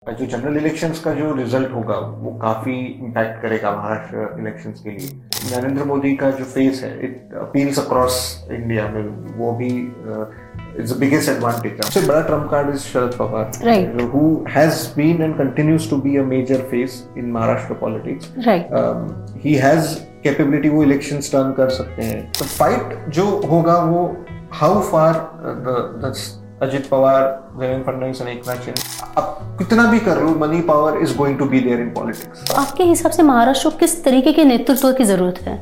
जो general elections का जो रिजल्ट होगा वो काफी इम्पैक्ट करेगा महाराष्ट्र इलेक्शंस के लिए। नरेंद्र मोदी का जो फेस है इट अपील्स अक्रॉस इंडिया में, वो भी इट्स द बिगेस्ट एडवांटेज। सबसे बड़ा trump card is Sharad Pawar, Right. who has been and continues to be a major face in Maharashtra politics. Right. He has capability, वो इलेक्शंस टर्न कर सकते हैं। तो फाइट जो होगा वो how far the Ajit Pawar, Devendra Fadnavis और एकनाथ शिंदे अब कितना भी कर लो, money power is going to be there in politics. आपके हिसाब से महाराष्ट्र को किस तरीके के नेतृत्व की जरूरत है?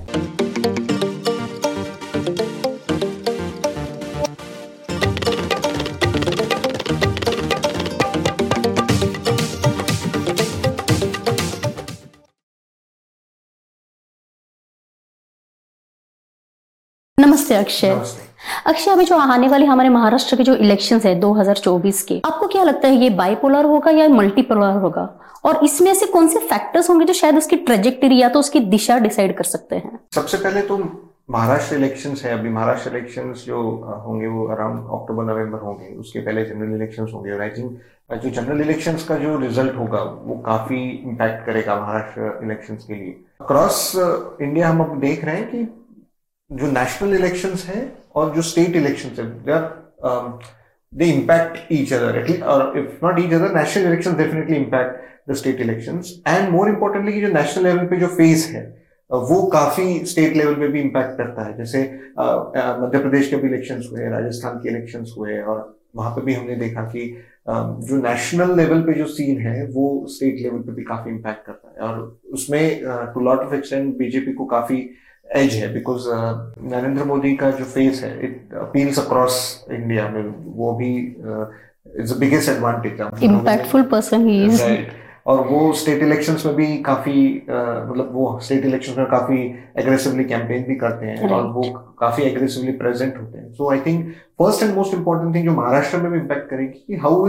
नमस्ते अक्षय। अक्षय, अभी जो आने वाली हमारे महाराष्ट्र के जो इलेक्शंस है 2024 के, आपको क्या लगता है ये बाइपोलर होगा या मल्टीपोलर होगा? और इसमें से कौन से फैक्टर्स होंगे जो शायद उसकी ट्रेजेक्टरी या तो उसकी दिशा डिसाइड कर सकते हैं? सबसे पहले तो महाराष्ट्र इलेक्शंस है। अभी महाराष्ट्र इलेक्शंस जो होंगे वो अराउंड अक्टूबर नवंबर होंगे, उसके पहले जनरल इलेक्शंस होंगे। और आई थिंक जो जनरल इलेक्शंस का जो रिजल्ट होगा वो काफी इम्पैक्ट करेगा महाराष्ट्र इलेक्शंस के लिए। अक्रॉस इंडिया हम अब देख रहे हैं कि जो नेशनल इलेक्शंस हैं और जो स्टेट इलेक्शंस हैं, they impact each other, at least, or if not each other, national elections definitely impact the state elections. And more importantly कि जो national level पे जो फेस है वो काफी स्टेट लेवल पे भी इम्पैक्ट करता है। जैसे मध्य प्रदेश के भी इलेक्शंस हुए, राजस्थान के इलेक्शंस हुए, और वहां पे भी हमने देखा कि जो नेशनल लेवल पे जो सीन है वो स्टेट लेवल पे भी काफी इम्पैक्ट करता है। और उसमें to lot of extent BJP को काफी एज है, बिकॉज नरेंद्र मोदी का जो फेस है इट अपील्स अक्रॉस इंडिया में, वो भी it's the biggest advantage. Impactful person ही इज। और वो स्टेट इलेक्शंस में भी काफी मतलब वो स्टेट इलेक्शंस में काफी एग्रेसिवली कैंपेन भी करते हैं और वो काफी एग्रेसिवली प्रेजेंट होते हैं। So I think first and most important thing जो महाराष्ट्र में भी इम्पैक्ट करेगी कि how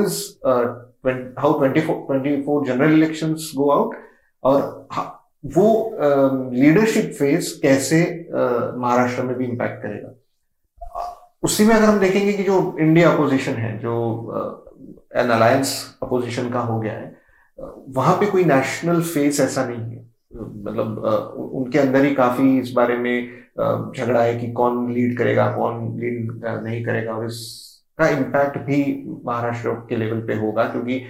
24 general elections go out, और वो लीडरशिप फेस कैसे महाराष्ट्र में भी इम्पैक्ट करेगा। उसी में अगर हम देखेंगे कि जो इंडिया अपोजिशन है, जो एन अलायंस अपोजिशन का हो गया है, वहां पे कोई नेशनल फेस ऐसा नहीं है। मतलब उनके अंदर ही काफी इस बारे में झगड़ा है कि कौन लीड करेगा, कौन लीड नहीं करेगा। और इसका इम्पैक्ट भी महाराष्ट्र के लेवल पे होगा, क्योंकि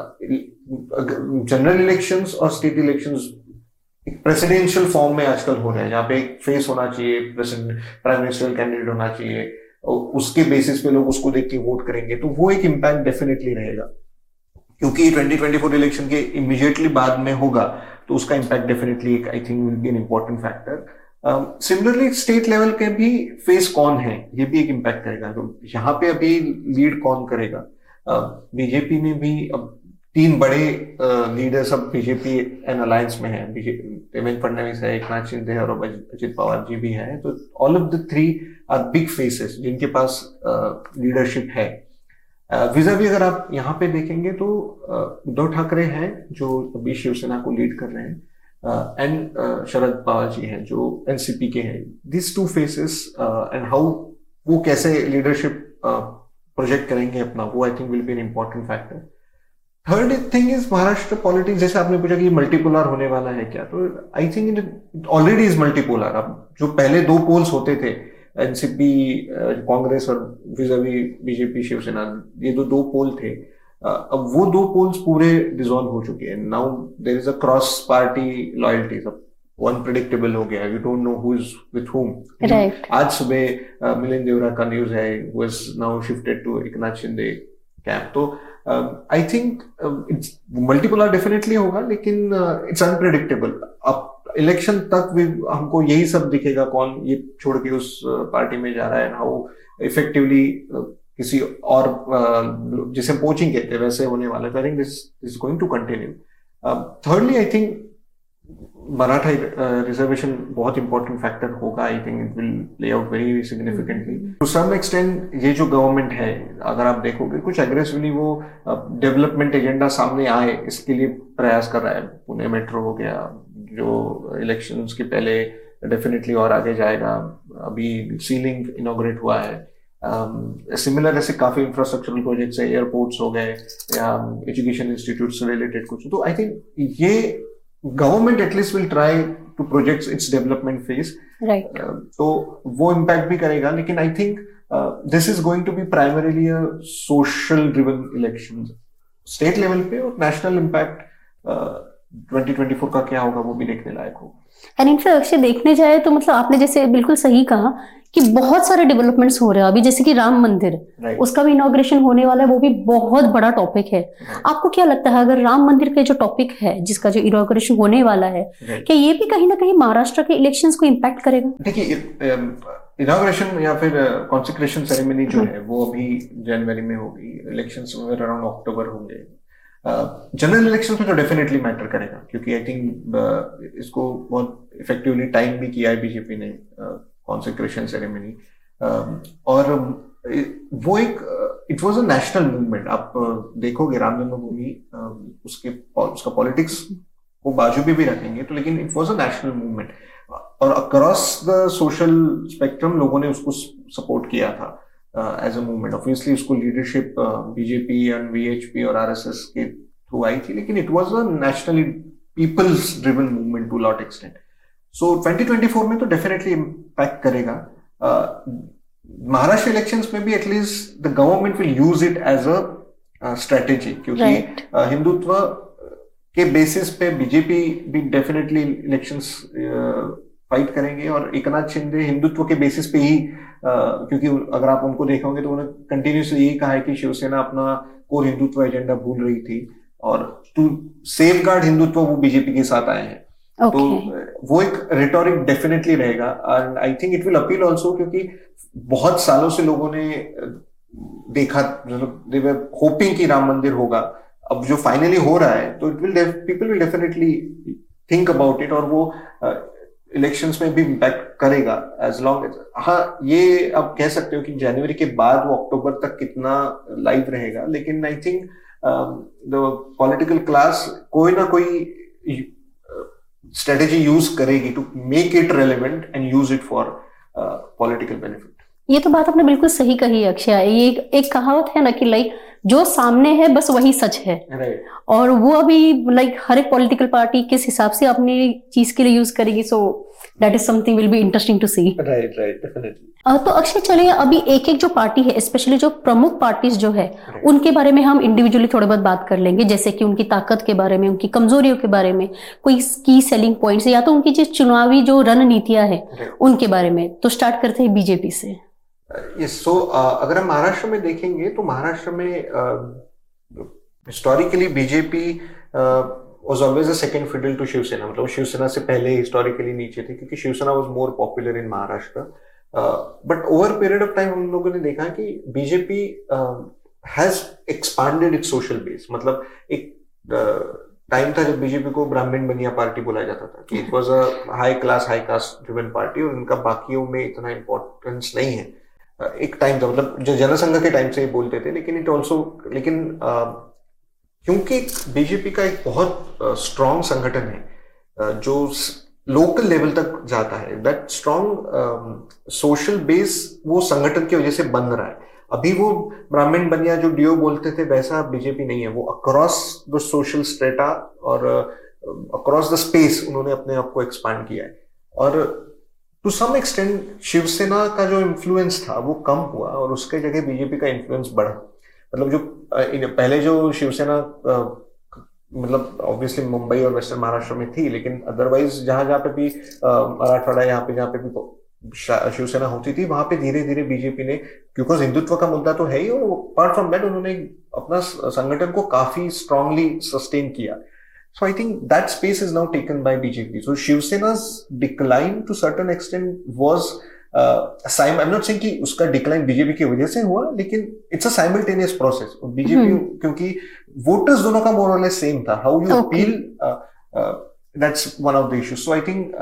जनरल इलेक्शंस और स्टेट इलेक्शंस एक प्रेसिडेंशियल फॉर्म में आजकल हो रहे हैं, जहाँ पे एक फेस होना चाहिए, प्राइम मिनिस्टर कैंडिडेट होना चाहिए, और उसके बेसिस पे लोग उसको देख के वोट करेंगे। तो वो एक इम्पैक्ट डेफिनेटली रहेगा, क्योंकि 2024 इलेक्शन के इमीडिएटली बाद में होगा, तो उसका impact definitely I think will be an important factor. Similarly state level के भी फेस कौन है ये भी एक इम्पैक्ट करेगा। तो यहाँ पे अभी लीड कौन करेगा? बीजेपी ने भी अब 3 बड़े लीडर्स अब बीजेपी एंड अलायंस में है। देवेंद्र फडणवीस है, एकनाथ शिंदे और अजित पवार जी भी हैं। तो all of the 3 are big faces जिनके पास लीडरशिप है। विज़ावी अगर आप यहाँ पे देखेंगे तो उद्धव ठाकरे हैं जो अभी शिवसेना को लीड कर रहे हैं, एंड शरद पवार जी हैं जो एनसीपी के हैं। दिस 2 फेसेस एंड हाउ वो कैसे लीडरशिप प्रोजेक्ट करेंगे अपना, वो I think will be an important factor. Third thing is Maharashtra politics. जैसे आपने पूछा कि मल्टीपोलर होने वाला है क्या, तो I think it already is multipolar. अब जो पहले 2 पोल्स होते थे, एनसीपी कांग्रेस और विज़ावी बीजेपी शिवसेना, ये 2 पोल थे, अब वो 2 पोल्स पूरे डिसॉल्व हो चुके हैं। Now there is a cross party loyalties. अब अनप्रेडिक्टेबल हो गया, you don't know who is with whom. आज सुबह मिलिंद देवरा का न्यूज है, who is now shifted to Eknath Shinde camp. तो I think it's multipolar definitely होगा, लेकिन इट्स अनप्रेडिक्टेबल। अब इलेक्शन तक भी हमको यही सब दिखेगा, कौन ये छोड़ के उस पार्टी में जा रहा है, हाउ इफेक्टिवली किसी और जिसे पोचिंग कहते हैं वैसे होने वाला है। I think this is going to continue. Thirdly I think Maratha reservation बहुत इंपॉर्टेंट फैक्टर होगा। I think it will play out very significantly to some extent. ये जो गवर्नमेंट है, अगर आप देखोगे कुछ एग्रेसिवली वो डेवलपमेंट एजेंडा सामने आए इसके लिए प्रयास कर रहा है। पुणे मेट्रो हो गया, जो इलेक्शंस के पहले डेफिनेटली और आगे जाएगा। अभी सीलिंग इनॉग्रेट हुआ है, सिमिलर ऐसे काफी इंफ्रास्ट्रक्चरल प्रोजेक्ट्स है, एयरपोर्ट्स हो गए या एजुकेशन इंस्टीट्यूट से रिलेटेड कुछ, तो आई थिंक ये government at least will try to project its development phase, right. तो वो इम्पैक्ट भी करेगा, लेकिन I think this is going to be primarily a social driven election state level पे, और नेशनल इम्पैक्ट 2024 का क्या होगा वो भी देखने लायक होगा। एंड इनफैक्ट अक्षय देखने जाए तो मतलब आपने जैसे बिल्कुल सही कहा कि बहुत सारे डेवलपमेंट्स हो रहे हैं अभी, जैसे कि राम मंदिर, उसका भी इनॉग्रेशन होने वाला है, वो भी बहुत बड़ा टॉपिक है। आपको क्या लगता है अगर राम मंदिर के जो टॉपिक है जिसका जो इनॉग्रेशन होने वाला है, क्या ये भी कहीं ना कहीं महाराष्ट्र के इलेक्शंस को इम्पैक्ट करेगा? देखिए, इनॉग्रेशन या फिर कॉन्सेक्रेशन सेरेमनी जो है वो अभी जनवरी में होगी, इलेक्शंस अराउंड अक्टूबर होंगे। जनरल इलेक्शन में तो डेफिनेटली मैटर करेगा, क्योंकि आई थिंक इसको बहुत इफेक्टिवली टाइम भी किया है बीजेपी ने, कॉन्सेक्रेशन सेरेमनी, और वो एक it was a national movement. आप देखोगे राम जन्मभूमि, उसका पॉलिटिक्स को बाजू भी रखेंगे तो, लेकिन it was a national movement, और अक्रॉस द सोशल स्पेक्ट्रम लोगों ने उसको सपोर्ट किया था एज अ मूवमेंट। ऑब्वियसली उसको लीडरशिप बीजेपी एंड वीएचपी और आरएसएस के थ्रू आई थी, लेकिन it was a nationally peoples driven movement to lot extent. So 2024 में तो डेफिनेटली इम्पैक्ट करेगा। महाराष्ट्र इलेक्शंस में भी at least the government will use it as a strategy, क्योंकि हिंदुत्व के बेसिस पे बीजेपी भी डेफिनेटली इलेक्शंस फाइट करेंगे, और एकनाथ शिंदे हिंदुत्व के बेसिस पे ही, क्योंकि अगर आप उनको देखोगे तो उन्होंने कंटिन्यूसली यही कहा है कि शिवसेना अपना कोर हिंदुत्व एजेंडा भूल रही थी, और टू सेफगार्ड हिंदुत्व वो बीजेपी के साथ आए हैं। तो वो एक रिटोरिक डेफिनेटली रहेगा, and I think it will appeal also, क्योंकि बहुत सालों से लोगों ने देखा, मतलब दे वर होपिंग कि राम मंदिर होगा, अब जो फाइनली हो रहा है तो people will definitely think about it, और वो इलेक्शंस में भी इम्पैक्ट करेगा एज लॉन्ग एज। हाँ, ये आप कह सकते हो कि जनवरी के बाद वो अक्टूबर तक कितना लाइव रहेगा, लेकिन I think the political class कोई ना कोई स्ट्रेटेजी यूज करेगी to make it relevant and use it for political benefit. ये तो बात आपने बिल्कुल सही कही अक्षय। ये एक कहावत है ना कि लाइक जो सामने है बस वही सच है, राइट। और वो अभी लाइक हर एक पॉलिटिकल पार्टी किस हिसाब से अपनी चीज के लिए यूज करेगी, so that is something will be interesting to see. Right, definitely. तो अक्षय चलिए अभी एक एक जो पार्टी है, स्पेशली जो प्रमुख पार्टीज जो है, उनके बारे में हम इंडिविजुअली थोड़े बहुत बात कर लेंगे, जैसे कि उनकी ताकत के बारे में, उनकी कमजोरियों के बारे में, कोई की सेलिंग पॉइंट्स, या तो उनकी जो चुनावी जो रणनीतियां है उनके बारे में। तो स्टार्ट करते हैं बीजेपी से। सो अगर हम महाराष्ट्र में देखेंगे तो महाराष्ट्र में historically BJP was always a second fiddle to Shiv Sena, मतलब शिवसेना से पहले हिस्टोरिकली नीचे थे, क्योंकि Shiv Sena was more popular in Maharashtra, but over period of time हम लोगों ने देखा कि BJP has expanded its social base. मतलब एक टाइम था जब बीजेपी को ब्राह्मण बनिया पार्टी बोला जाता था, कि it was a high class high caste driven party, और इनका बाकियों में इतना इंपॉर्टेंस नहीं है। एक टाइम था, मतलब जो जनसंघ के टाइम से बोलते थे, लेकिन क्योंकि बीजेपी का एक बहुत स्ट्रॉन्ग संगठन है जो लोकल लेवल तक जाता है, दैट स्ट्रॉन्ग सोशल बेस वो संगठन की वजह से बन रहा है। अभी वो ब्राह्मण बनिया जो डीओ बोलते थे वैसा बीजेपी नहीं है, वो अक्रॉस द सोशल स्ट्रेटा और अक्रॉस द स्पेस उन्होंने अपने आप को एक्सपांड किया है, और टू सम एक्सटेंट शिवसेना का जो इन्फ्लुएंस था वो कम हुआ और उसके जगह बीजेपी का इन्फ्लुएंस बढ़ा। मतलब जो पहले जो शिवसेना मतलब ऑब्वियसली मुंबई और वेस्टर्न महाराष्ट्र में थी, लेकिन अदरवाइज जहां पे भी मराठवाड़ा यहाँ पे जहाँ पे भी शिवसेना होती थी वहां पे धीरे धीरे बीजेपी ने, क्योंकि हिंदुत्व का मुद्दा तो है ही, और अपार्ट फ्रॉम दैट उन्होंने अपना संगठन को काफी स्ट्रांगली सस्टेन किया। So I think that space is now taken by BJP. So Shiv Sena's decline to certain extent was I'm not saying कि उसका decline BJP की वजह से हुआ, लेकिन it's a simultaneous process. BJP क्योंकि voters दोनों का more or less same था. How you appeal, that's one of the issues. So I think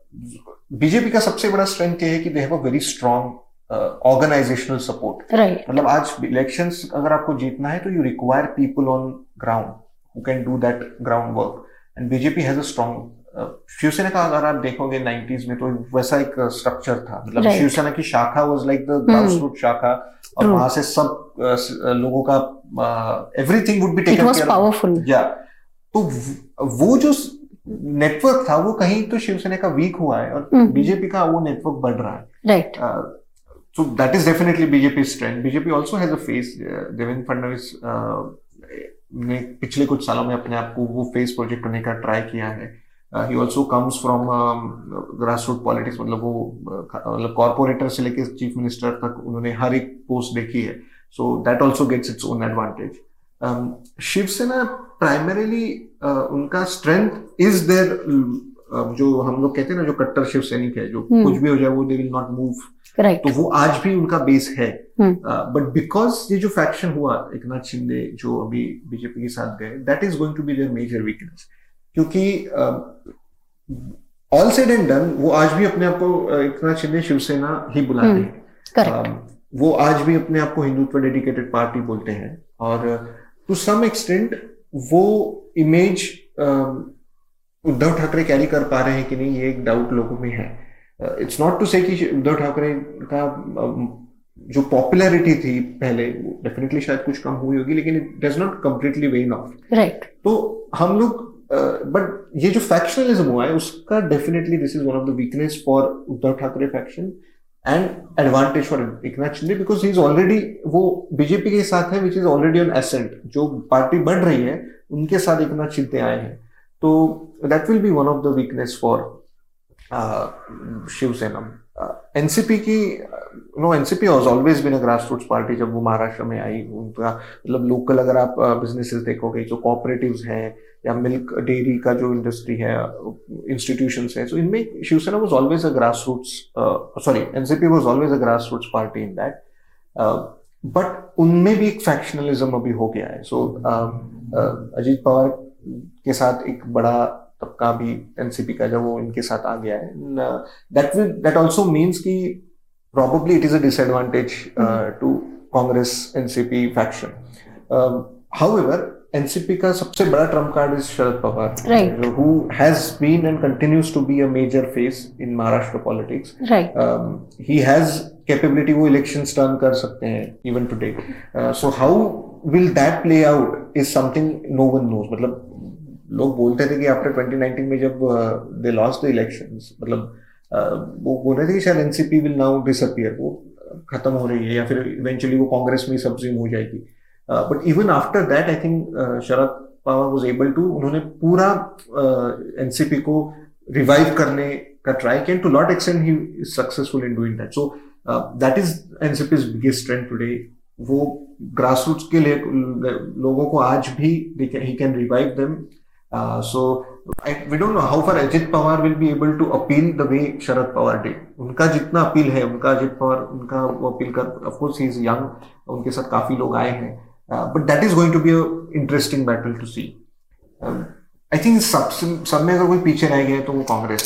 BJP का सबसे बड़ा strength ये है कि they have a very strong organizational support. Right. मतलब आज elections अगर आपको जीतना है तो you require people on ground who can do that groundwork, and BJP has a strong Shiv Sena का अगर आप देखोगे 90s में तो वैसा एक स्ट्रक्चर था, मतलब शिवसेना की shakha was like the ground root shakha, और वहां से सब लोगों का everything would be taken care, powerful, या तो वो जो नेटवर्क था वो कहीं तो शिवसेना का वीक हुआ है, और बीजेपी का वो नेटवर्क बढ़ रहा है, right. So that is definitely BJP strength. BJP also has a face, Devendra Fadnavis ने पिछले कुछ सालों में अपने आप को वो फेस प्रोजेक्ट करने का ट्राई किया है। He also comes from grass root politics, मतलब वो मतलब कॉर्पोरेटर से लेके चीफ मिनिस्टर तक उन्होंने हर एक पोस्ट देखी है, so that also gets its own advantage. Shiv Sena primarily उनका स्ट्रेंथ इज देयर, जो हम लोग कहते हैं ना, जो कट्टर शिव सैनिक है, जो कुछ भी हो जाए वो दे विल नॉट मूव, तो वो आज भी उनका बेस है। बट बिकॉज ये जो फैक्शन हुआ एकनाथ शिंदे जो अभी बीजेपी के साथ गए, that is going to be there major weakness, क्योंकि ऑल सेड एंड डन वो आज भी अपने आप को एकनाथ शिंदे शिवसेना ही बुलाते हैं, वो आज भी अपने आप को हिंदुत्व डेडिकेटेड पार्टी बोलते हैं, और टू सम एक्सटेंट वो इमेज उद्धव ठाकरे कैरी कर पा रहे हैं कि नहीं, ये एक डाउट लोगों में है। इट्स नॉट टू से कि उद्धव ठाकरे का जो पॉपुलैरिटी थी पहले डेफिनेटली शायद कुछ कम हुई होगी, लेकिन it does not completely wane off, right. तो हम लोग बट ये जो फैक्शनलिज्म हुआ है उसका definitely this is one of the weakness for Uddhav Thackeray faction and advantage for Eknath Shinde, because he is already, वो बीजेपी के साथ है which is already on ascent, जो पार्टी बढ़ रही है उनके साथ एकनाथ शिंदे आए हैं, तो that will be one of the weakness for Shiv Sena. NCP की NCP has always been a grass roots party. जब वो महाराष्ट्र में आई, उनका मतलब लोकल अगर आप बिजनेसेस देखोगे, जो कोऑपरेटिव्स हैं या मिल्क डेयरी का जो इंडस्ट्री है, इंस्टीट्यूशंस है, सो इनमें Shiv Sena was always a grass roots, NCP was always a grass roots party in that, but उनमें भी एक फैक्शनलिज्म अभी हो गया है। सो अजीत पवार के साथ एक बड़ा तबका भी एनसीपी का जब वो इनके साथ आ गया है, दैट आल्सो मींस कि probably it is a disadvantage to Congress NCP faction. However, NCP का सबसे बड़ा trump card is Sharad Pawar, right, who has been and continues to be a major face in Maharashtra politics. Right. He has capability, वो elections turn कर सकते हैं even today. So how will that play out is something no one knows. मतलब लोग बोलते थे कि after 2019 में जब they lost the elections, मतलब वो बोल रहे थे कि शायद एनसीपी विल नाउ डिसअपियर, वो खत्म हो रही है या फिर इवेंचुअली वो कांग्रेस में सबज्यूम हो जाएगी, but even after that I think Sharad Pawar was able to, उन्होंने पूरा एनसीपी को रिवाइव करने का ट्राई किया, to lot extent he is successful in doing that. So that is NCP's biggest strength today. वो ग्रास रूट्स के लिए लोगों को आज भी he can revive them. So we don't know how far Ajit Pawar will be able to appeal the way Sharad Pawar did. उनका जितना appeal है, उनका अजित पवार उनका वो अपील कर, of course he is young, उनके साथ काफी लोग आए हैं, but that is going to be a interesting battle to see. I think सब में अगर कोई पीछे रह गया तो वो कांग्रेस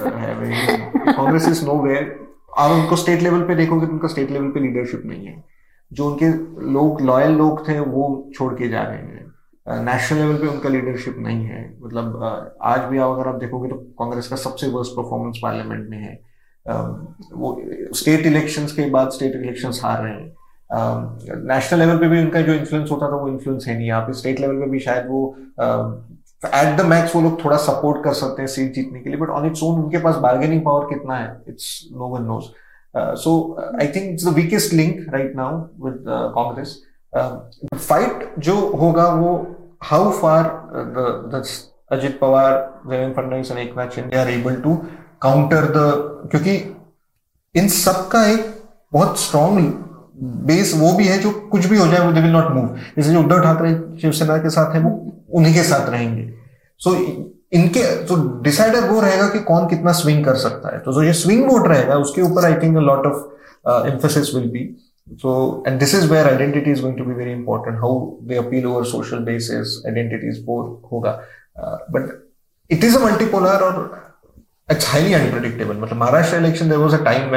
है। Congress is nowhere। आप उनको स्टेट लेवल पे देखोगे तो उनका स्टेट लेवल पे लीडरशिप नहीं है, जो उनके लोग लॉयल लोग थे वो छोड़ के जा रहे हैं, नेशनल लेवल पे उनका लीडरशिप नहीं है। मतलब आज भी अगर आप देखोगे तो कांग्रेस का सबसे वर्स्ट परफॉर्मेंस पार्लियामेंट में है, वो स्टेट इलेक्शंस के बाद स्टेट इलेक्शंस हार रहे हैं, नेशनल लेवल पे भी उनका जो इन्फ्लुएंस होता था वो इन्फ्लुएंस है नहीं। यहाँ पे स्टेट लेवल पे भी शायद वो एट द मैक्स वो लोग थोड़ा सपोर्ट कर सकते हैं सीट जीतने के लिए, बट ऑन इट्स ओन उनके पास बार्गेनिंग पावर कितना है, it's no one knows. So I think it's the weakest link right now with Congress. Fight जो होगा वो how far the Ajit Pawar, Devendra Fadnavis और Eknath Shinde are able to counter the, क्योंकि इन सब का एक बहुत स्ट्रॉन्ग बेस वो भी है, जो कुछ भी हो जाए वो दे विल नॉट मूव। जैसे जो उद्धव ठाकरे शिवसेना के साथ है वो उन्हीं के साथ रहेंगे। सो इनके तो डिसाइडर वो रहेगा कि कौन कितना स्विंग कर सकता है, तो जो ये स्विंग वोट रहेगा उसके ऊपर I think a lot of emphasis will be. So, and this is where identity is going to be very important. How they appeal over social basis, identities both होगा. But it is a multipolar or it's highly unpredictable. मतलब Maharashtra election there was a time when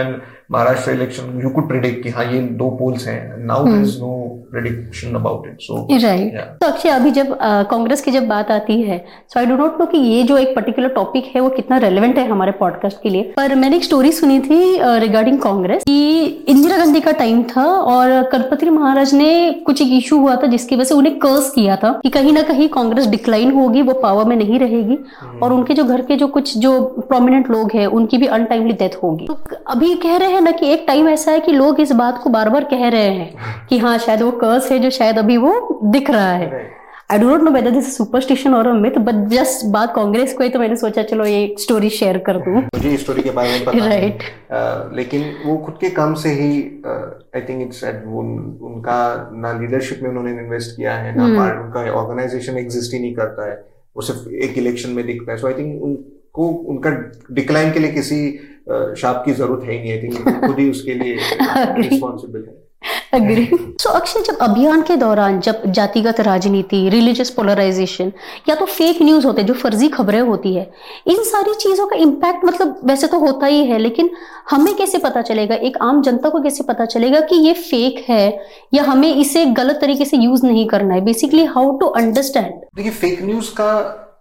Maharashtra election you could predict कि हाँ ये 2 polls हैं, now there is no prediction about it. So right. तो अक्षय, अभी जब कांग्रेस की जब बात आती है, so I do not know कि ये जो एक पर्टिकुलर टॉपिक है वो कितना रेलेवेंट है हमारे पॉडकास्ट के लिए, पर मैंने एक स्टोरी सुनी थी रिगार्डिंग कांग्रेस कि इंदिरा गांधी का टाइम था और गणपति महाराज ने कुछ एक इशू हुआ था जिसकी वजह से उन्हें कर्स किया था कि कहीं ना कहीं कांग्रेस डिक्लाइन होगी, वो पावर में नहीं रहेगी और उनके जो घर के जो कुछ जो प्रोमिनेंट लोग हैं उनकी भी अनटाइमली डेथ होगी। तो अभी कह रहे हैं ना कि एक टाइम ऐसा है कि लोग इस बात को बार बार कह रहे हैं कि हाँ शायद वो कर्स है जो शायद अभी वो दिख रहा है। I do not know whether this superstition और मिथ, बट जस्ट बात कांग्रेस को है तो मैंने सोचा चलो ये स्टोरी शेयर कर दूं। मुझे इस स्टोरी के बारे में पता नहीं, लेकिन वो खुद के काम से ही आई थिंक इट्स उनका ना लीडरशिप में उन्होंने इन्वेस्ट किया है, ना उनका ऑर्गेनाइजेशन एग्जिस्ट ही नहीं करता है, वो सिर्फ एक इलेक्शन में दिखता है। सो आई थिंक उनको उनका डिक्लाइन के लिए किसी शाप की जरूरत है ही नहीं। आई थिंक खुद ही उसके लिए रिस्पॉन्सिबल है। अग्री। सो अक्षय, जब अभियान के दौरान जब जातिगत राजनीति, रिलीजियस पोलराइजेशन या तो फेक न्यूज होते जो फर्जी खबरें होती है, इन सारी चीजों का इम्पैक्ट मतलब वैसे तो होता ही है, लेकिन हमें कैसे पता चलेगा, एक आम जनता को कैसे पता चलेगा कि ये फेक है या हमें इसे गलत तरीके से यूज नहीं करना है? Basically how to understand. देखिए, फेक न्यूज का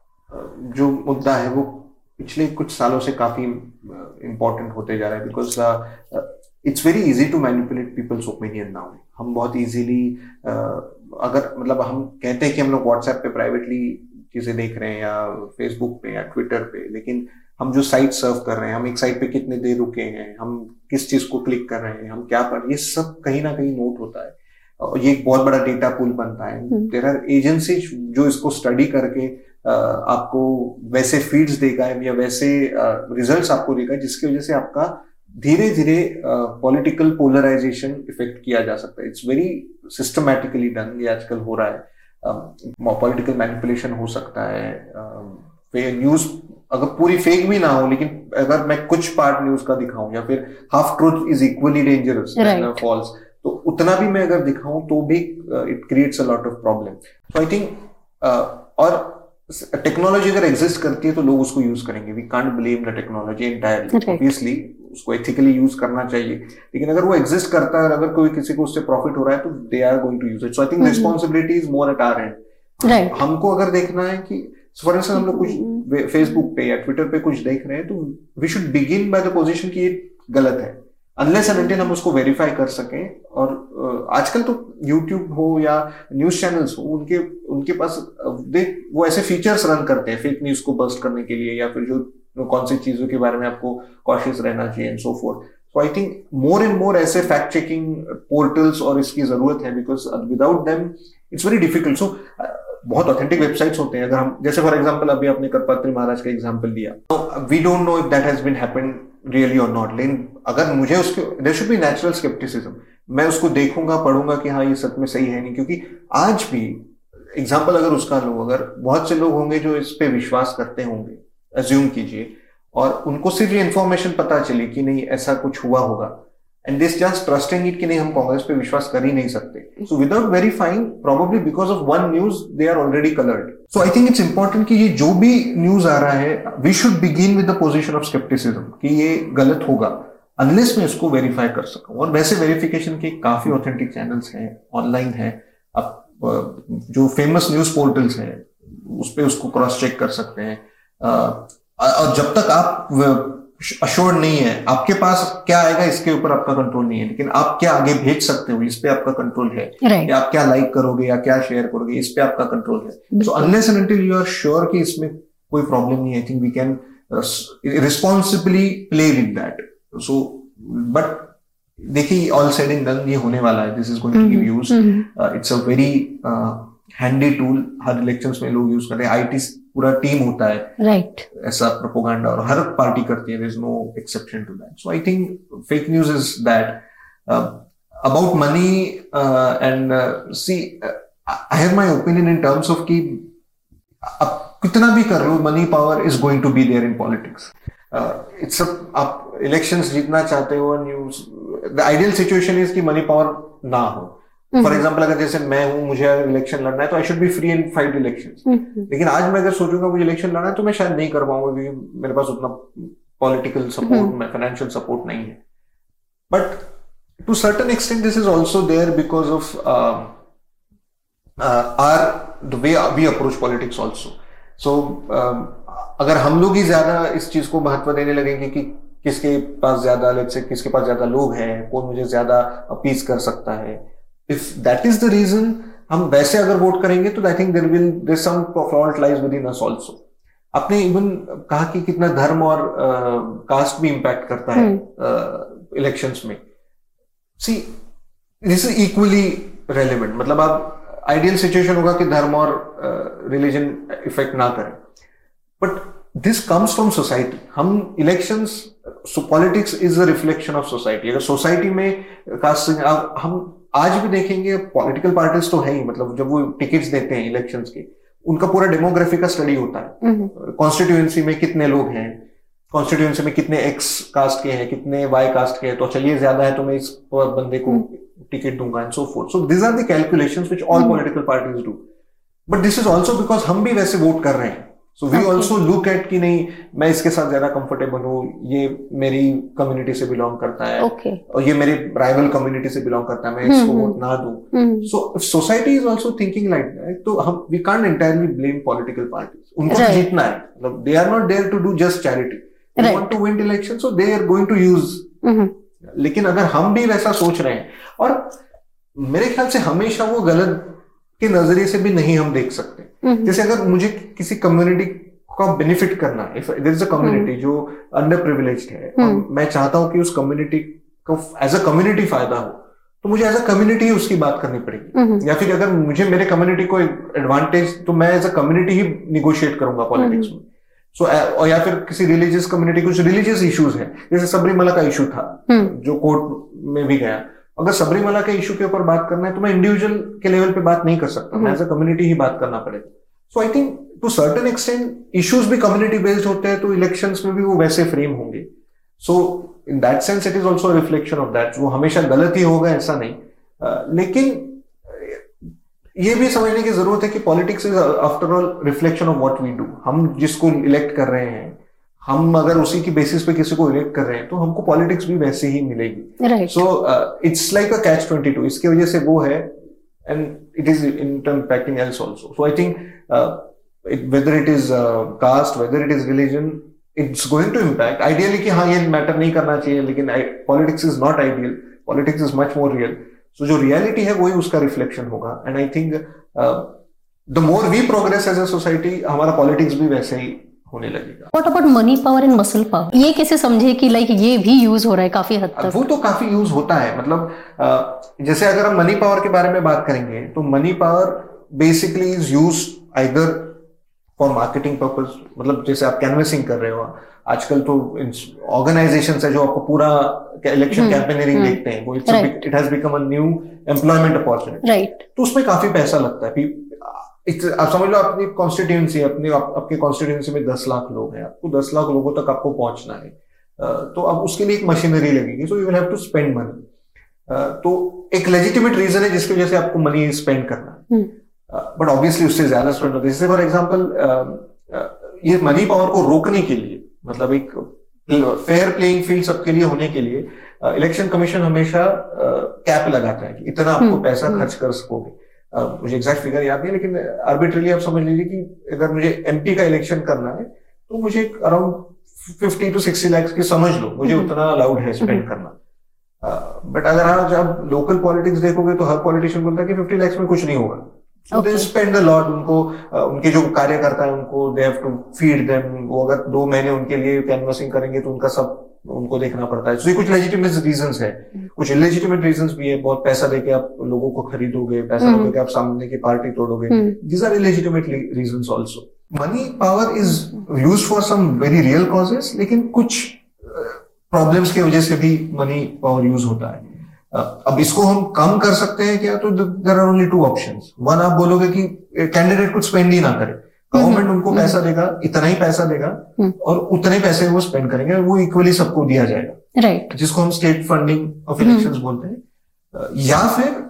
जो मुद्दा है वो पिछले कुछ सालों से काफी इम्पोर्टेंट होते जा रहा है, because it's very easy to manipulate peoples opinion now. हम बहुत इजीली अगर मतलब हम कहते हैं कि हम लोग व्हाट्सएप पे प्राइवेटली चीजें देख रहे हैं या फेसबुक पे या ट्विटर पे, लेकिन हम जो साइट सर्व कर रहे हैं, हम एक साइट पे कितने देर रुके हैं, हम किस चीज को क्लिक कर रहे हैं, हम क्या पढ़, ये सब कहीं ना कहीं नोट होता है और ये एक बहुत बड़ा डेटा पूल बनता है। देयर आर एजेंसी जो इसको स्टडी करके आपको वैसे फीड्स देगा या वैसे रिजल्ट्स आपको देगा जिसकी वजह से आपका धीरे धीरे पॉलिटिकल पोलराइजेशन इफेक्ट किया जा सकता है। इट्स वेरी सिस्टमैटिकली डन, ये आजकल हो रहा है। पॉलिटिकल मैनिपुलेशन हो सकता है, न्यूज अगर पूरी फेक भी ना हो, लेकिन अगर मैं कुछ पार्ट न्यूज का दिखाऊं या फिर half truth is equally dangerous then false, तो उतना भी मैं अगर दिखाऊं तो भी it creates a lot of problem. So I think और टेक्नोलॉजी अगर एग्जिस्ट करती है तो लोग उसको यूज करेंगे। We can't blame the technology entirely, obviously उसको एथिकली यूज करना चाहिए, लेकिन अगर वो एग्जिस्ट करता है, अगर कोई किसी को उससे प्रॉफिट हो रहा है तो they are going to use it. So I think responsibility is more at our end. हमको अगर देखना है कि फॉर इंस्टेंस हम लोग कुछ फेसबुक पे या ट्विटर पे कुछ देख रहे हैं तो we should begin by the position कि ये गलत है, अनलेस एंड अनटिल हम उसको वेरीफाई कर सकें। और आजकल तो यूट्यूब हो या न्यूज चैनल्स हो, उनके पास वो ऐसे फीचर्स रन करते हैं फेक न्यूज को बस्ट करने के लिए, या फिर जो कौन सी चीजों के बारे में आपको कॉशियस रहना चाहिए and so fourth. So I think more and more ऐसे फैक्ट चेकिंग पोर्टल्स और इसकी जरूरत है, because without them it's very difficult. So बहुत ऑथेंटिक वेबसाइट्स होते हैं, अगर हम जैसे फॉर एग्जांपल अभी आपने गणपति महाराज का एग्जांपल दिया, तो we don't know if that has been happened really और नॉट, लेकिन अगर मुझे उसके there should be natural scepticism, मैं उसको देखूंगा पढ़ूंगा कि हाँ ये सच में सही है नहीं, क्योंकि आज भी एग्जांपल अगर उसका लो, अगर बहुत से लोग होंगे जो इस पे विश्वास करते होंगे, अज्यूम कीजिए, और उनको सिर्फ ये इन्फॉर्मेशन पता चली कि नहीं ऐसा कुछ हुआ होगा, and this just trusting it कि नहीं हम कांग्रेस पे विश्वास कर ही नहीं सकते। So without verifying, probably because of one news they are already coloured. So I think it's important कि ये जो भी न्यूज आ रहा है, we should begin with the position of scepticism कि ये गलत होगा, अनलेस मैं इसको वेरीफाई कर सकूं। और वैसे वेरिफिकेशन के काफी ऑथेंटिक चैनल्स हैं, ऑनलाइन है, अब जो फेमस न्यूज पोर्टल्स हैं उस पे उसको क्रॉस चेक कर सकते हैं। और जब तक आप अश्योर्ड नहीं है, आपके पास क्या आएगा इसके ऊपर आपका कंट्रोल नहीं है, लेकिन आप क्या आगे भेज सकते हो इस पे आपका कंट्रोल है, या आप क्या लाइक करोगे या क्या शेयर करोगे इस पे आपका कंट्रोल है। So unless and until you are sure कि इसमें कोई प्रॉब्लम नहीं है, I think we can responsibly play with that. So but देखिए, ऑल सेड एंड डन ये होने वाला है, this is going to give use, it's a very handy tool, हर इलेक्शंस में लोग यूज करते हैं, आईटी पूरा टीम होता है, राइट, ऐसा प्रोपोगंडा, और हर पार्टी करती है, there is no exception to that. So I think fake news is that about money and see I have my opinion in terms of कि आप कितना भी कर लो, money power is going to be there in politics. It's आप elections जीतना चाहते हो, news the ideal situation is कि मनी पावर ना हो। फॉर एग्जाम्पल अगर जैसे मैं हूं, मुझे इलेक्शन लड़ना है तो I should be free in 5 elections, लेकिन आज मैं अगर सोचूंगा मुझे इलेक्शन लड़ना है तो मैं शायद नहीं कर पाऊंगा, क्योंकि मेरे पास उतना पॉलिटिकल सपोर्ट, फाइनेंशियल सपोर्ट नहीं है। But to certain extent, this is also there because of the way we approach politics also. So अगर हम लोग ही ज्यादा इस चीज को महत्व देने लगेंगे कि किसके पास ज्यादा, लेट्स से किसके पास ज्यादा लोग हैं, कौन मुझे ज्यादा अपीज कर सकता है, if that is the reason हम वैसे अगर वोट करेंगे तो I think there some fault lies within us also. आपने इवन कहा कि कितना धर्म और कास्ट भी इंपैक्ट करता है इलेक्शंस में. See this is equally relevant. मतलब आप आइडियल सिचुएशन होगा कि धर्म और रिलीजन इफेक्ट ना करें, but this comes from society. हम elections, so politics is a reflection of society. अगर सोसाइटी में कास्ट, हम आज भी देखेंगे पॉलिटिकल पार्टीज तो है ही, मतलब जब वो टिकट्स देते हैं इलेक्शंस के, उनका पूरा डेमोग्राफी का स्टडी होता है. कॉन्स्टिट्यूएंसी में कितने लोग हैं, कॉन्स्टिट्यूएंसी में कितने एक्स कास्ट के हैं, कितने वाई कास्ट के हैं, तो चलिए ज्यादा है तो मैं इस बंदे को टिकट दूंगा and so fourth. So this are the calculations which all political parties do. But this is also because हम भी वैसे वोट कर रहे हैं. So we also look at कि नहीं, मैं इसके साथ ज्यादा कंफर्टेबल हूँ, ये मेरी कम्युनिटी से बिलोंग करता है, और ये मेरी राइवल कम्युनिटी से बिलोंग करता है, मैं इसको वोट ना दूं. So society is also thinking like that. तो हम we can't entirely blame political parties. उनको जीतना है, मतलब they are not there to do just charity, they want to win election, so they are going to use. लेकिन अगर हम भी वैसा सोच रहे हैं, और मेरे ख्याल से हमेशा वो गलत के नजरिए से भी नहीं हम देख सकते. जैसे अगर मुझे किसी कम्युनिटी का बेनिफिट करना है, if there is a community जो अंडर प्रिविलेज्ड है, मैं चाहता हूं कि उस कम्युनिटी को एज अ कम्युनिटी फायदा हो, तो मुझे एज अ कम्युनिटी ही उसकी बात करनी पड़ेगी. या फिर अगर मुझे मेरे कम्युनिटी को एडवांटेज, तो मैं एज अ कम्युनिटी ही निगोशिएट करूंगा पॉलिटिक्स में. सो और या फिर किसी रिलीजियस कम्युनिटी, कुछ रिलीजियस इश्यूज है, जैसे सबरीमला का इशू था जो कोर्ट में भी गया. अगर सबरीमला के इशू के ऊपर बात करना है तो मैं इंडिविजुअल के लेवल पे बात नहीं कर सकता, मैं एज अ कम्युनिटी ही बात करना पड़ेगा. So I think to certain extent issues भी कम्युनिटी बेस्ड होते हैं, तो इलेक्शंस में भी वो वैसे फ्रेम होंगे. So in that sense it is also reflection of that. वो हमेशा गलत ही होगा ऐसा नहीं, लेकिन ये भी समझने की जरूरत है कि politics is after all reflection of what we do. हम जिसको इलेक्ट कर रहे हैं, हम अगर उसी की बेसिस पे किसी को इलेक्ट कर रहे हैं, तो हमको पॉलिटिक्स भी वैसे ही मिलेगी. So it's like a catch 22. इसकी वजह से वो है, and it is impacting else also. So I think whether it is caste, whether it is religion, it's going to impact. Ideally कि हाँ ये मैटर नहीं करना चाहिए, लेकिन politics is not ideal. Politics is much more real. So जो reality है वही उसका रिफ्लेक्शन होगा. And I think the more we progress as a society, हमारा politics भी वैसे ही होने लगेगा. What about money power and muscle power? ये कैसे समझे कि लाइक ये भी यूज हो रहा है काफी हद तक? वो तो काफी यूज होता है. मतलब जैसे अगर हम मनी पावर के बारे में बात करेंगे, तो money power basically is use either for marketing purpose. मतलब जैसे आप कैनवेसिंग कर रहे हो, आजकल तो ऑर्गेनाइजेशन है जो आपको पूरा इलेक्शन कैंपेनिंग देखते हैं, वो it has become a new employment opportunity. Right. तो उसमें काफी पैसा लगता है. आप समझ लो, अपनी कॉन्स्टिट्यूएंसी, आपके कॉन्स्टिट्यूएंसी में 10 लाख लोग हैं, आपको 10 लाख लोगों तक आपको पहुंचना है, तो अब उसके लिए एक मशीनरी लगेगी. So you will have to spend money. तो एक लेजिटिमेट रीजन है जिसकी वजह से आपको मनी स्पेंड करना है. बट ऑब्वियसली उससे ज्यादा स्पेंड होता है. जैसे फॉर एग्जाम्पल ये मनी पावर को रोकने के लिए, मतलब एक फेयर प्लेइंग फील्ड सबके लिए होने के लिए, इलेक्शन कमीशन हमेशा कैप लगाता है कि इतना आपको पैसा खर्च कर सकोगे. मुझे एग्जैक्ट फिगर याद नहीं, लेकिन आर्बिट्रली आप समझ लीजिए कि अगर मुझे एमपी का इलेक्शन करना है, तो मुझे अराउंड 50 to 60 लाख की, समझ लो, मुझे उतना अलाउड है स्पेंड करना. बट अगर आप जब लोकल पॉलिटिक्स देखोगे तो हर पॉलिटिशियन बोलता है कि 50 लाख में कुछ नहीं होगा. So they spend a lot. उनको उनके जो कार्यकर्ता है उनको they have to feed them. वो अगर 2 महीने उनके लिए कैनवसिंग करेंगे तो उनका सब उनको देखना पड़ता है. तो ये कुछ लेजिटिमेट रीजंस है, कुछ इलेजिटिमेट रीजंस भी है. बहुत पैसा देके आप लोगों को खरीदोगे, पैसा देके आप सामने की पार्टी तोड़ोगे. These are illegitimate reasons also. Money power is used for some very real causes, लेकिन कुछ प्रॉब्लम्स की वजह से भी मनी पावर यूज होता है. अब इसको हम कम कर सकते हैं क्या? तो there are only 2 options. One, आप बोलोगे कि कैंडिडेट कुछ स्पेंड ही ना करे, गवर्नमेंट उनको पैसा देगा, इतना ही पैसा देगा, और उतने ही पैसे वो स्पेंड करेंगे, वो इक्वली सबको दिया जाएगा. राइट. जिसको हम स्टेट फंडिंग ऑफ इलेक्शंस बोलते हैं. या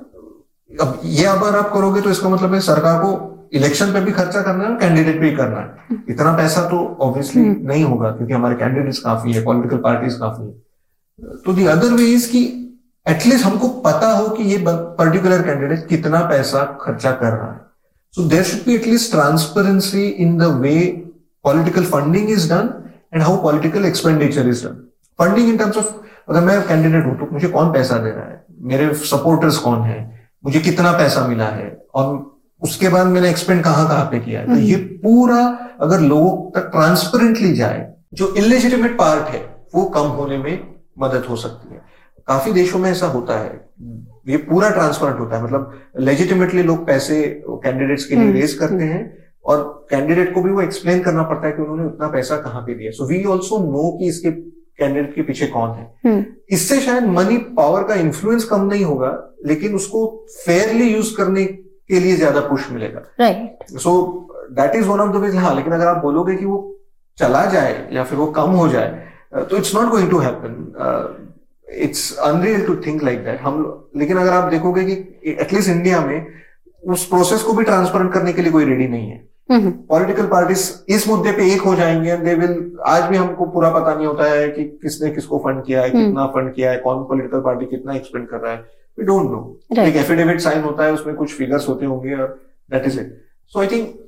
फिर अब ये अगर आप करोगे तो इसका मतलब है सरकार को इलेक्शन पे भी खर्चा करना है और कैंडिडेट पे भी करना है. इतना पैसा तो ऑब्वियसली नहीं होगा, क्योंकि हमारे कैंडिडेट्स काफी है, पॉलिटिकल पार्टीज काफी है. तो दी अदर वे इज कि एटलीस्ट हमको पता हो कि ये पर्टिकुलर कैंडिडेट कितना पैसा खर्चा कर रहा है. So there should be at least transparency in the way political funding is done and how political expenditure is done. Funding in terms of अगर मैं कैंडिडेट हूं तो मुझे कौन पैसा दे रहा है, मेरे सपोर्टर्स कौन है, मुझे कितना पैसा मिला है, और उसके बाद मैंने एक्सपेंड कहां कहां पे किया है. तो ये पूरा अगर लोगों तक ट्रांसपेरेंटली जाए, जो इलेजिटिमेट पार्ट है वो कम होने में मदद हो सकती है. काफी देशों में ऐसा होता है, ये पूरा ट्रांसपेरेंट होता है, मतलब लेजिटिमेटली लोग पैसे कैंडिडेट्स के लिए रेज करते हैं और कैंडिडेट को भी वो एक्सप्लेन करना पड़ता है कि उन्होंने उतना पैसा कहां पे दिया. सो वी ऑल्सो नो कि इसके कैंडिडेट के पीछे कौन है. इससे शायद मनी पावर का इन्फ्लुएंस कम नहीं होगा, लेकिन उसको फेयरली यूज करने के लिए ज्यादा पुश मिलेगा. Right. So that is one of the ways. हाँ, लेकिन अगर आप बोलोगे कि वो चला जाए या फिर वो कम हो जाए, तो it's not going to happen. It's unreal to think like that. लेकिन अगर आप देखोगे कि एटलीस्ट इंडिया में उस प्रोसेस को भी ट्रांसपेरेंट करने के लिए कोई रेडी नहीं है. पॉलिटिकल पार्टीज इस मुद्दे पे एक हो जाएंगे एंड दे विल. आज भी हमको पूरा पता नहीं होता है कि किसने किसको फंड किया है, कितना फंड किया है, कौन पॉलिटिकल पार्टी कितना एक्सपेंड कर रहा है. We don't know. एक एफिडेविट साइन होता है, उसमें कुछ फिगर्स होते होंगे और that is it. So I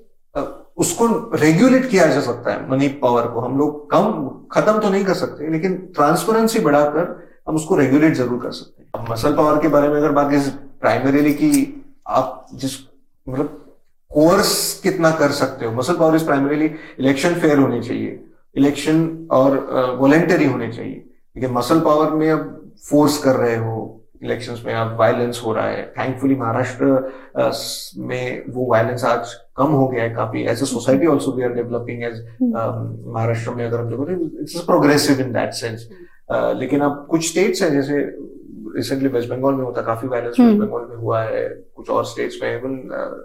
think उसको रेगुलेट किया जा सकता है. मनी पावर को हम लोग खत्म तो नहीं कर सकते, लेकिन ट्रांसपेरेंसी बढ़ाकर हम उसको रेगुलेट जरूर कर सकते हैं. अब मसल पावर के बारे में अगर बात करें, प्राइमरीली कि आप जिस मतलब कोर्स कितना कर सकते हो. Muscle power is primarily election fair होने चाहिए, इलेक्शन और वॉलेंटरी होने चाहिए. लेकिन मसल पावर में अब फोर्स कर रहे हो इलेक्शंस में, अब वायलेंस हो रहा है. थैंकफुली महाराष्ट्र में वो वायलेंस आज कम हो गया है काफी. As a society also we are developing as Maharashtra में. अगर हम देखो तो it's progressive in that sense. लेकिन अब कुछ स्टेट्स हैं, जैसे रिसेंटली वेस्ट बंगाल में होता, काफी वायलेंस वेस्ट बंगाल में हुआ है. कुछ और स्टेट्स में, इवन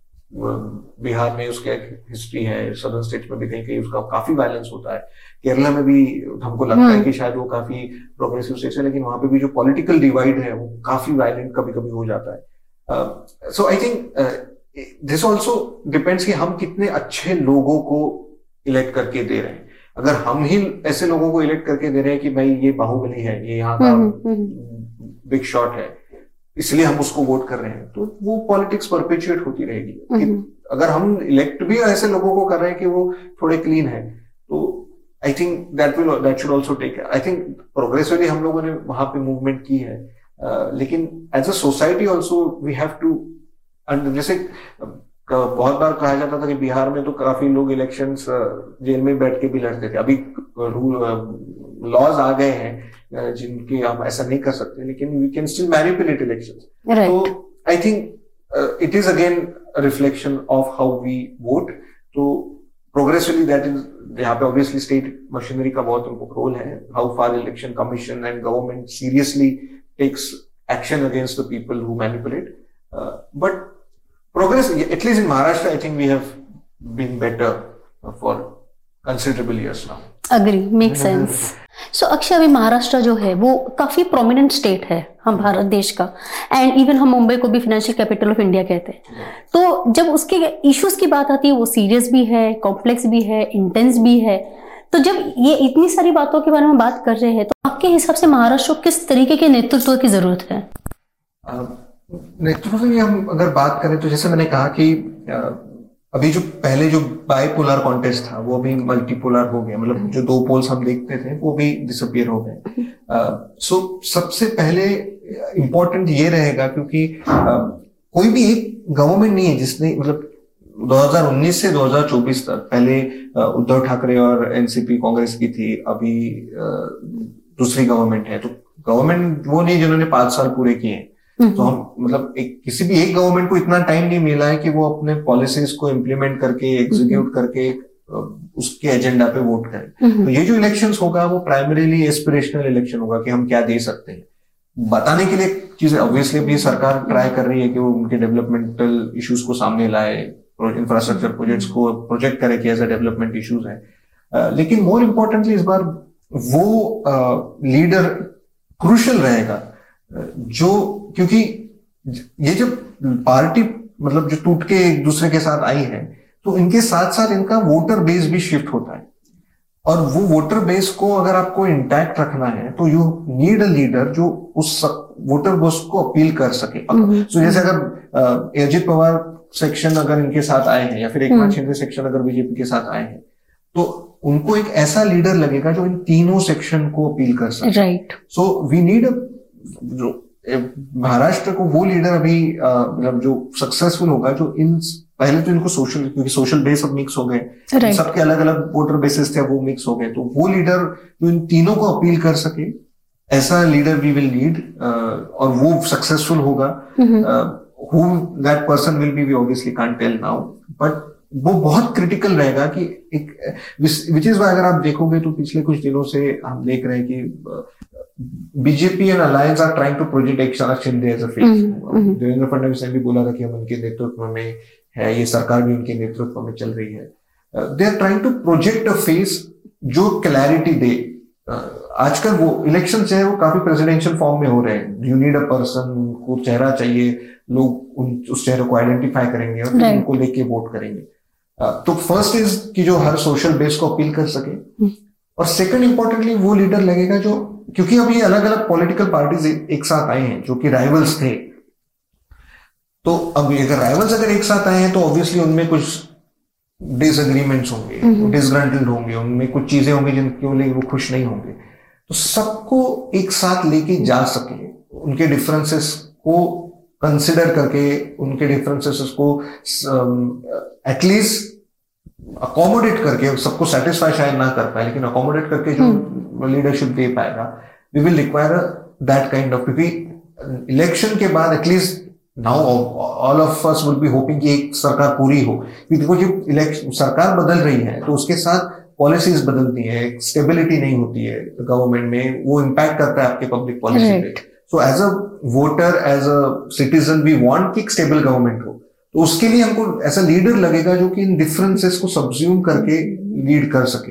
बिहार में उसके हिस्ट्री है, सदर्न स्टेट्स में भी कहीं कहीं उसका काफी वायलेंस होता है. केरला में भी हमको लगता है कि शायद वो काफी प्रोग्रेसिव स्टेट्स है, लेकिन वहां पे भी जो पॉलिटिकल डिवाइड है वो काफी वायलेंट कभी कभी हो जाता है. So I think this also depends कि हम कितने अच्छे लोगों को इलेक्ट करके दे रहे हैं. अगर हम ही ऐसे लोगों को इलेक्ट करके दे रहे हैं कि भाई ये बाहुबली है, ये यहाँ का बिग शॉट है, इसलिए हम उसको वोट कर रहे हैं, तो वो पॉलिटिक्स परपेचुएट होती रहेगी. अगर हम इलेक्ट भी ऐसे लोगों को कर रहे हैं कि वो थोड़े क्लीन है, तो I think that should also take. I think progressively हम लोगों ने वहां पे मूवमेंट की है, लेकिन as a society also we have to. जैसे बहुत बार कहा जाता था कि बिहार में तो काफी लोग इलेक्शंस जेल में बैठ के भी लड़ते थे. अभी लॉज आ गए हैं जिनके आप ऐसा नहीं कर सकते, लेकिन we can still manipulate elections. तो I think it is again reflection of how we vote. तो प्रोग्रेसिवली दैट इज, यहाँ पे ऑब्वियसली स्टेट मशीनरी का बहुत रोल है. How far election commission and government seriously takes action against the people who manipulate. But progress, at least in Maharashtra, I think we have been better for considerable years now. Agree, makes sense. So Akshay, अभी महाराष्ट्र जो है वो काफी prominent state है हम भारत देश का, and even हम मुंबई को भी फाइनेंशियल कैपिटल ऑफ इंडिया कहते हैं. तो जब उसके इश्यूज की बात आती है, वो सीरियस भी है, कॉम्प्लेक्स भी है, इंटेंस भी है. तो जब ये इतनी सारी बातों के बारे में बात कर रहे हैं, तो आपके हिसाब से महाराष्ट्र को किस तरीके के नेतृत्व की जरूरत है? नेतृत्व की हम अगर बात करें तो जैसे मैंने कहा कि अभी जो पहले जो बाइपोलर कॉन्टेस्ट था वो अभी मल्टीपोलर हो गया. मतलब जो दो पोल्स हम देखते थे वो भी डिसअपियर हो गए. सो सबसे पहले इम्पोर्टेंट ये रहेगा, क्योंकि कोई भी एक गवर्नमेंट नहीं है जिसने, मतलब 2019 से 2024 तक, पहले उद्धव ठाकरे और एनसीपी कांग्रेस की थी, अभी दूसरी गवर्नमेंट है. तो गवर्नमेंट वो नहीं जिन्होंने 5 साल पूरे किए. तो हम मतलब किसी भी एक गवर्नमेंट को इतना टाइम नहीं मिला है कि वो अपने पॉलिसीज को इम्प्लीमेंट करके, एग्जीक्यूट करके उसके एजेंडा पे वोट करें. तो ये जो इलेक्शंस होगा वो प्राइमरीली एस्पिरेशनल इलेक्शन होगा कि हम क्या दे सकते हैं. बताने के लिए चीजें ऑब्वियसली भी सरकार ट्राई कर रही है कि वो उनके डेवलपमेंटल इश्यूज को सामने लाए, इंफ्रास्ट्रक्चर प्रोजेक्ट्स को प्रोजेक्ट करे कि ऐसा डेवलपमेंट इश्यूज है. लेकिन मोर इम्पोर्टेंटली इस बार वो लीडर क्रूशियल रहेगा जो, क्योंकि ये जो पार्टी मतलब जो टूट के एक दूसरे के साथ आई है, तो इनके साथ साथ इनका वोटर बेस भी शिफ्ट होता है. और वो वोटर बेस को अगर आपको इंटैक्ट रखना है तो यू नीड अ लीडर जो उस वोटर बेस को अपील कर सके। सो जैसे अगर अजित पवार सेक्शन अगर इनके साथ आए हैं या फिर एकनाथ शिंदे सेक्शन अगर बीजेपी के साथ आए हैं तो उनको एक ऐसा लीडर लगेगा जो इन तीनों सेक्शन को अपील कर सके। राइट। सो वी नीड जो महाराष्ट्र को वो लीडर अभी मतलब जो सक्सेसफुल होगा जो इन पहले तो इनको सोशल, क्योंकि सोशल बेस अब मिक्स हो गए, सबके अलग अलग वोटर बेसिस थे वो मिक्स हो गए, तो वो लीडर जो इन तीनों को अपील कर सके ऐसा लीडर वी विल नीड और वो सक्सेसफुल होगा। Who that person will be we obviously can't tell now, but वो बहुत क्रिटिकल रहेगा कि एक विच इज वाई अगर आप देखोगे तो पिछले कुछ दिनों से हम देख रहे हैं कि BJP and alliance are trying to project Eknath Shinde as a face. Devendra Fadnavis ने भी बोला था कि हम उनके नेतृत्व में है, ये सरकार भी उनके नेतृत्व में चल रही है। They are trying to project a face जो क्लैरिटी दे। आजकल वो इलेक्शन है वो काफी प्रेसिडेंशियल फॉर्म में हो रहे हैं। यू नीड अ पर्सन, उनको चेहरा चाहिए, लोग उस चेहरे को आइडेंटिफाई करेंगे और फिर उनको लेके वोट करेंगे। तो फर्स्ट इज कि जो हर सोशल बेस को अपील कर सके, और सेकंड इंपॉर्टेंटली वो लीडर लगेगा जो, क्योंकि अब ये अलग अलग पॉलिटिकल पार्टीज एक साथ आए हैं जो कि राइवल्स थे, तो अब अगर राइवल्स अगर एक साथ आए हैं तो ऑब्वियसली उनमें कुछ डिसएग्रीमेंट्स होंगे, डिसग्रंटल्ड होंगे, उनमें कुछ चीजें होंगी जिनके लिए वो खुश नहीं होंगे। तो सबको एक साथ लेके जा सके, उनके डिफरेंसेस को कंसिडर करके, उनके डिफरेंसेस को एटलीस्ट अकोमोडेट करके, सबको सेटिस्फाई शायद ना कर पाए लेकिन अकोमोडेट करके जो लीडरशिप दे पाएगा, we will require that kind of. क्योंकि इलेक्शन के बाद at least now all of us will be hoping कि एक सरकार पूरी हो, क्योंकि देखो जब इलेक्शन सरकार बदल रही है तो उसके साथ पॉलिसीज बदलती है, स्टेबिलिटी नहीं होती है गवर्नमेंट में, वो इम्पैक्ट करता है आपके पब्लिक पॉलिसी पे। So as a voter, as a citizen, we want कि एक स्टेबल गवर्नमेंट हो, तो उसके लिए हमको ऐसा लीडर लगेगा जो कि इन डिफरेंसेस को सब्ज्यूम करके लीड कर सके।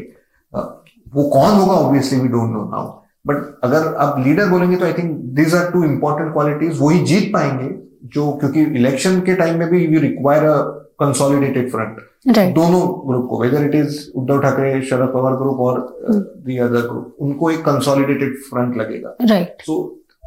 वो कौन होगा obviously we don't know now, but अगर आप लीडर बोलेंगे तो I think these are two important qualities. वही जीत पाएंगे जो, क्योंकि इलेक्शन के टाइम में भी we require a consolidated front, दोनों ग्रुप को, whether it is Uddhav Thackeray, Sharad Pawar group और दी अदर ग्रुप, उनको एक कंसोलिडेटेड फ्रंट लगेगा। राइट। सो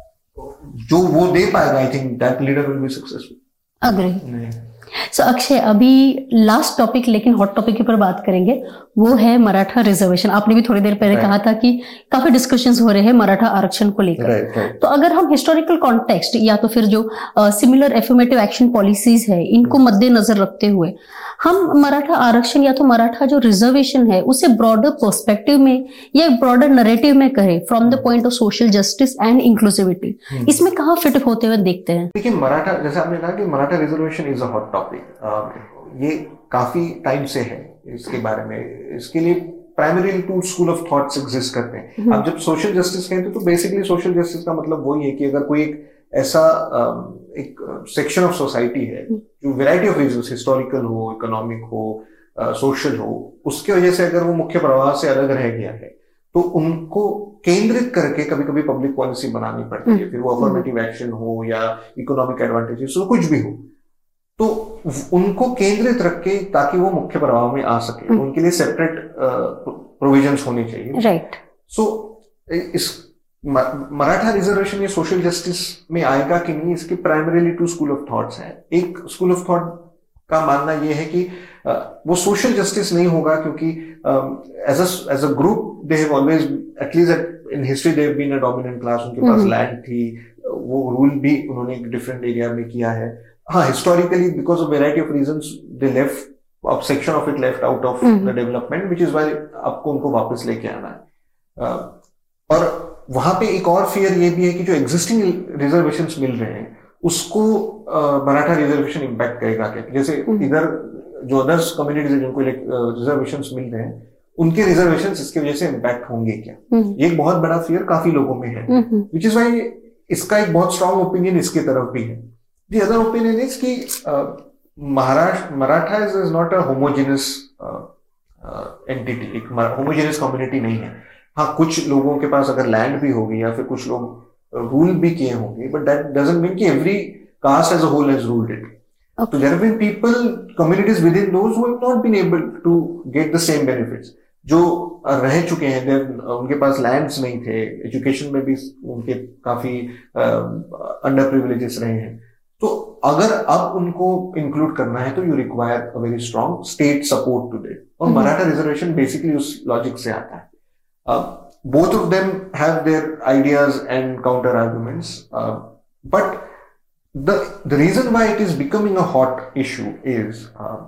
जो वो दे पाएगा, I think that leader will be successful. Agree. So Akshay, अभी लास्ट टॉपिक, लेकिन हॉट टॉपिक के ऊपर बात करेंगे, वो है मराठा रिजर्वेशन। आपने भी थोड़ी देर पहले कहा था कि काफी डिस्कशंस हो रहे हैं मराठा आरक्षण को लेकर। तो अगर हम हिस्टोरिकल कॉन्टेक्स्ट या तो फिर जो सिमिलर एफर्मेटिव एक्शन पॉलिसीज है इनको मद्देनजर रखते हुए हम मराठा आरक्षण या तो मराठा जो रिजर्वेशन है उसे ब्रॉडर पर्सपेक्टिव में या ब्रॉडर नरेटिव में करें from the point of social justice and inclusivity, इसमें कहाँ फिट होते हुए देखते हैं? देखिए, मराठा, जैसे आपने कहा कि Maratha reservation is a hot topic, ये काफी टाइम से है इसके बारे में। इसके लिए primary two school of thoughts exist करते हैं। अब जब सोशल जस्टिस कहते हैं तो बेसिकली सोशल जस्टिस का मतलब वही है कि अगर कोई एक ऐसा एक सेक्शन ऑफ सोसाइटी है जो वैरायटी ऑफ रीजंस, हिस्टोरिकल हो, इकोनॉमिक हो, सोशल हो, उसके वजह से अगर वो मुख्य प्रवाह से अलग रह गया है तो उनको केंद्रित करके कभी कभी पब्लिक पॉलिसी बनानी पड़ती है, फिर वो अफर्मेटिव एक्शन हो या इकोनॉमिक एडवांटेजेस हो, कुछ भी हो, तो उनको केंद्रित रख के ताकि वो मुख्य प्रवाह में आ सके, उनके लिए सेपरेट प्रोविजंस होने चाहिए। राइट। सो इस मराठा रिजर्वेशन ये सोशल जस्टिस में आएगा कि नहीं, इसके primarily two school of thoughts हैं। एक स्कूल ऑफ थॉट का मानना ये है कि वो सोशल जस्टिस नहीं होगा क्योंकि as a group they have always, at least in history they have been a dominant class, उनके पास लैंड थी, वो रूल भी उन्होंने एक डिफरेंट एरिया में किया है। हाँ, historically because of variety of reasons they left, अब section of it left out of the development, which is why आपको उनको वापस लेके आना है। और वहां पे एक और फियर ये भी है कि जो एग्जिस्टिंग रिजर्वेशंस मिल रहे हैं उसको मराठा रिजर्वेशन इम्पैक्ट करेगा क्या? जैसे इधर जो अदर्स कम्युनिटीज है जिनको रिजर्वेशंस मिल रहे हैं उनके रिजर्वेशंस इसकी वजह से इम्पैक्ट होंगे क्या? ये एक बहुत बड़ा फियर काफी लोगों में है, विच इज वाई इसका एक बहुत स्ट्रॉन्ग ओपिनियन इसकी तरफ भी है। दी अदर ओपिनियन इज कि Maratha is not a homogeneous entity, एक होमोजेनस कम्युनिटी नहीं है। हाँ, कुछ लोगों के पास अगर लैंड भी होगी या फिर कुछ लोग रूल भी किए होंगे, बट दैट डजंट मीन कि every caste as a whole has ruled it. So there have been people, communities within those who have not been able to get the same benefits. जो रह चुके हैं, उनके पास lands नहीं थे, education में भी उनके काफी अंडर प्रिविलेजेस रहे हैं, तो अगर अब उनको इंक्लूड करना है तो you require a very strong state support to that. और मराठा रिजर्वेशन बेसिकली उस लॉजिक से आता है। Both of them have their ideas and counter arguments, but the reason why it is becoming a hot issue is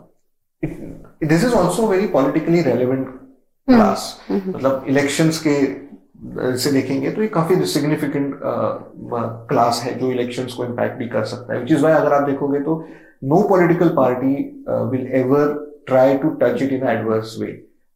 this is also a very politically relevant class। मतलब elections के से देखेंगे तो ये काफी सिग्निफिकेंट क्लास है जो elections को इम्पैक्ट भी कर सकता है, which is why अगर आप देखोगे तो no political party will ever try to touch it in adverse way.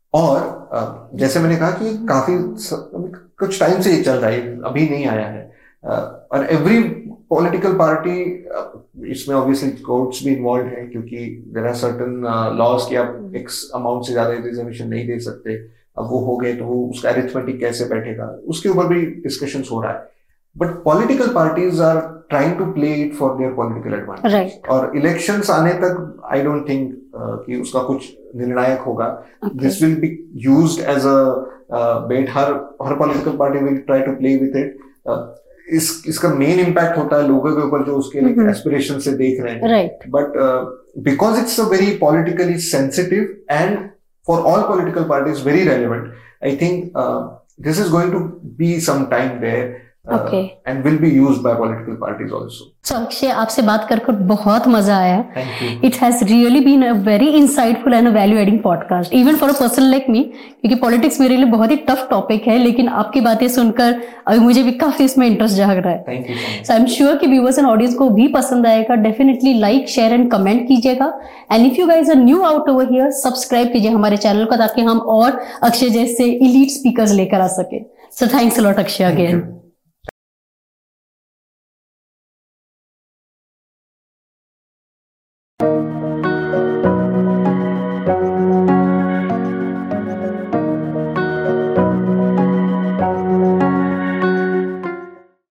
और जैसे मैंने कहा कि काफी कुछ टाइम से ये चल रहा है, अभी नहीं आया है, और एवरी पॉलिटिकल पार्टी, इसमें ऑब्वियसली कोर्ट्स भी इन्वॉल्व है क्योंकि देयर आर सर्टेन लॉज कि आप एक्स अमाउंट से ज्यादा रिजर्वेशन नहीं दे सकते। अब वो हो गए तो वो उसका अरिथमेटिक कैसे बैठेगा, उसके ऊपर भी डिस्कशंस हो रहा है। But political parties are trying to play it for their political advantage, और इलेक्शंस आने तक आई डोंट थिंक कि उसका कुछ निर्णायक होगा। This will be used as a bait, हर political party will try to play with it. इसका मेन इम्पैक्ट होता है लोगों के ऊपर जो उसके एस्पिरेशन से देख रहे हैं, right. But because it's a very politically sensitive and for all political parties very relevant, I think this is going to be some time there and will be used by political parties also. So Akshay, आपसे बात कर बहुत मजा आया। Thank you. It has really been a very insightful and a value adding podcast, even for a person like me, क्योंकि politics मेरे लिए बहुत ही टफ टॉपिक है, लेकिन आपकी बातें सुनकर अभी मुझे भी काफी इसमें इंटरेस्ट जाग रहा है। Thank you so much. So I'm sure कि व्यूअर्स एंड ऑडियंस को भी पसंद आएगा। Definitely like, share and comment कीजिएगा, and if you guys are new out over here, subscribe कीजिए हमारे चैनल को ताकि हम और अक्षय जैसे इलीट स्पीकर्स लेकर आ सके। So thanks a lot, Akshay, again.